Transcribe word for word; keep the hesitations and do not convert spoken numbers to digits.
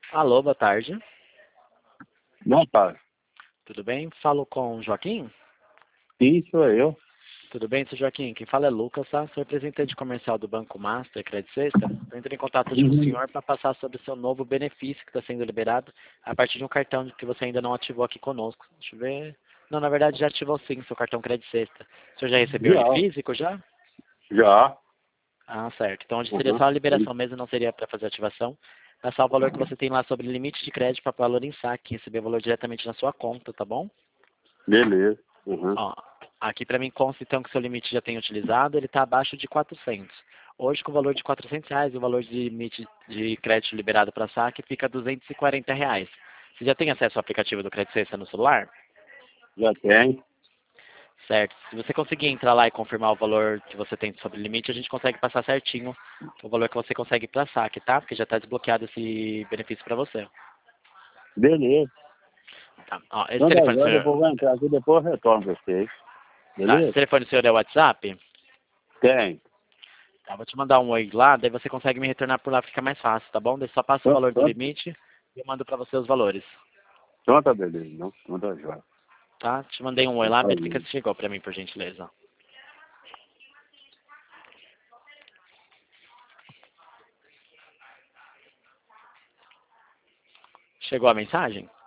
Alô, boa tarde. Boa tarde. Tudo bem? Falo com o Joaquim? Sim, sou eu. Tudo bem, seu Joaquim? Quem fala é Lucas, tá? Sou representante comercial do Banco Master Credit Sexta. Eu entrei em contato hoje com o Uhum. senhor para passar sobre o seu novo benefício que está sendo liberado a partir de um cartão que você ainda não ativou aqui conosco. Deixa eu ver. Não, na verdade já ativou sim, seu cartão Credit Sexta. O senhor já recebeu ele Já, físico já? já. Ah, certo. Então hoje seria Uhum. só a liberação mesmo, não seria para fazer ativação. É só o valor que você tem lá sobre limite de crédito para valor em saque, receber o valor diretamente na sua conta, tá bom? Beleza. Uhum. Ó, aqui para mim consta então que seu limite já tem utilizado, ele está abaixo de quatrocentos. Hoje com o valor de quatrocentos reais, o valor de limite de crédito liberado para saque fica duzentos e quarenta reais. Você já tem acesso ao aplicativo do Credit Sexta no celular? Já tem. Certo. Se você conseguir entrar lá e confirmar o valor que você tem sobre limite, a gente consegue passar certinho o valor que você consegue para saque, tá? Porque já está desbloqueado esse benefício para você. Beleza. Tá. Ó, esse Então, telefone, agora eu senhor, vou entrar aqui, depois eu retorno pra vocês. tá, esse Beleza? telefone do senhor é o WhatsApp? Tem. Tá, vou te mandar um oi lá, daí você consegue me retornar por lá, fica mais fácil, tá bom? Daí só passa o Então, valor do então, limite e eu mando pra você os valores, então tá beleza, não? Então tá jóia. tá? Te mandei um oi Então lá, tá verifica bem. se chegou pra mim, por gentileza. Chegou a mensagem?